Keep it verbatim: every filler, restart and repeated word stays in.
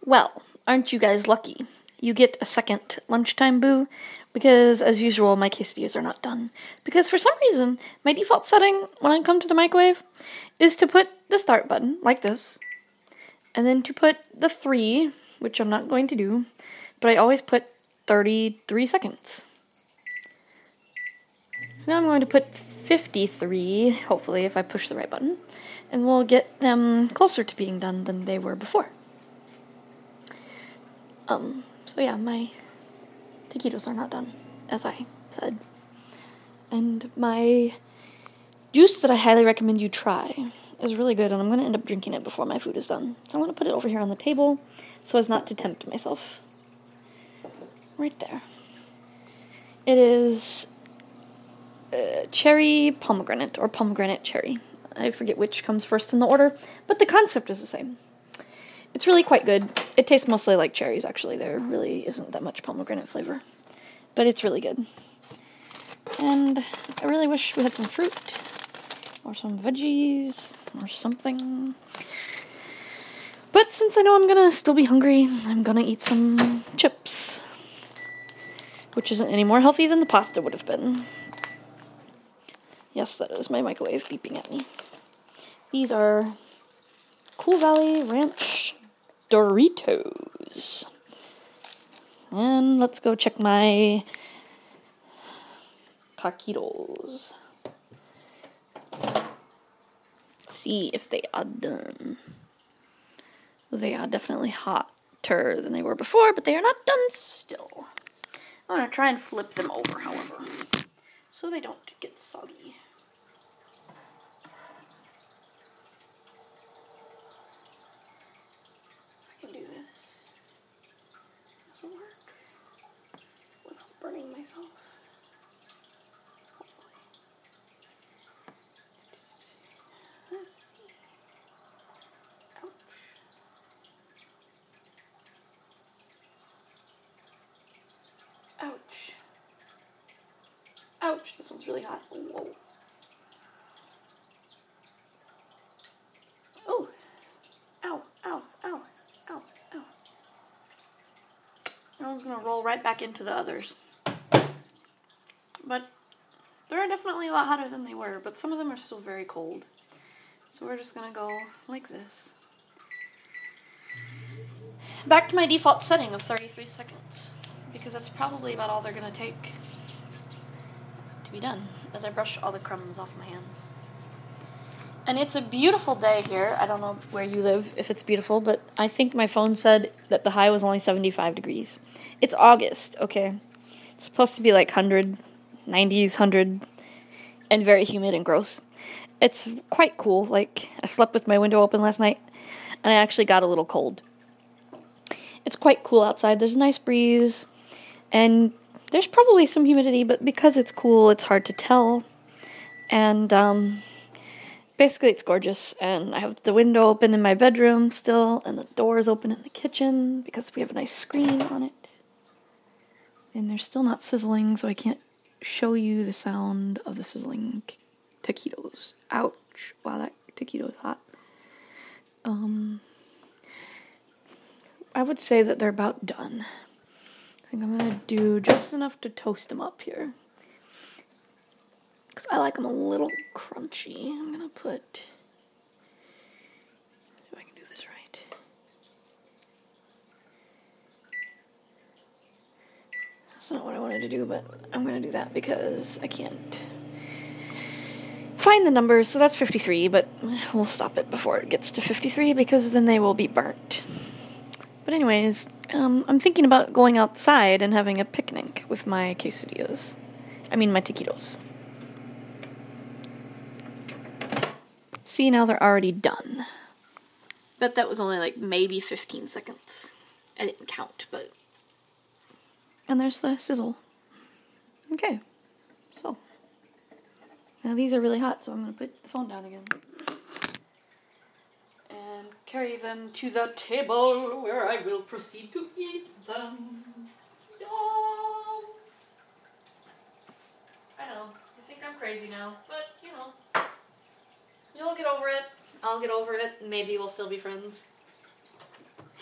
Well, aren't you guys lucky? You get a second lunchtime boo, because as usual, my quesadillas are not done. Because for some reason, my default setting when I come to the microwave is to put the start button, like this, and then to put the three, which I'm not going to do, but I always put thirty-three seconds. So now I'm going to put fifty-three, hopefully, if I push the right button, and we'll get them closer to being done than they were before. Um, so yeah, my taquitos are not done, as I said. And my juice that I highly recommend you try is really good, and I'm going to end up drinking it before my food is done. So I'm going to put it over here on the table so as not to tempt myself. Right there. It is uh, cherry pomegranate, or pomegranate cherry. I forget which comes first in the order, but the concept is the same. It's really quite good. It tastes mostly like cherries, actually. There really isn't that much pomegranate flavor. But it's really good. And I really wish we had some fruit, or some veggies, or something. But since I know I'm gonna still be hungry, I'm gonna eat some chips. Which isn't any more healthy than the pasta would have been. Yes, that is my microwave beeping at me. These are Cool Valley Ranch Doritos. And let's go check my taquitos. See if they are done. They are definitely hotter than they were before, but they are not done still. I'm going to try and flip them over, however, so they don't get soggy. I can do this. This will work without burning myself. Let's see. Ouch. Ouch. Ouch, this one's really hot. Whoa. Oh. Ow, ow, ow, ow, ow. That one's gonna roll right back into the others. But they're definitely a lot hotter than they were, but some of them are still very cold. So we're just gonna go like this. Back to my default setting of thirty-three seconds, because that's probably about all they're gonna take to be done, as I brush all the crumbs off my hands. And it's a beautiful day here. I don't know where you live, if it's beautiful, but I think my phone said that the high was only seventy-five degrees. It's August, okay? It's supposed to be like one hundred, nineties, one hundred, and very humid and gross. It's quite cool. Like, I slept with my window open last night, and I actually got a little cold. It's quite cool outside. There's a nice breeze, and there's probably some humidity, but because it's cool, it's hard to tell. And, um... basically, it's gorgeous, and I have the window open in my bedroom still, and the door is open in the kitchen because we have a nice screen on it. And they're still not sizzling, so I can't show you the sound of the sizzling taquitos. Ouch. Wow, that taquito is hot. Um, I would say that they're about done. I think I'm going to do just enough to toast them up here. Because I like them a little crunchy. I'm going to put... see if I can do this right. That's not what I wanted to do, but I'm going to do that because I can't find the numbers. So that's fifty-three, but we'll stop it before it gets to fifty-three because then they will be burnt. But anyways, um, I'm thinking about going outside and having a picnic with my quesadillas. I mean, my taquitos. See, now they're already done. Bet that was only like maybe fifteen seconds. I didn't count, but... and there's the sizzle. Okay. So. Now these are really hot, so I'm going to put the phone down again. And carry them to the table where I will proceed to eat them. Oh. I know. You think I'm crazy now, but, you know... you'll get over it. I'll get over it. Maybe we'll still be friends.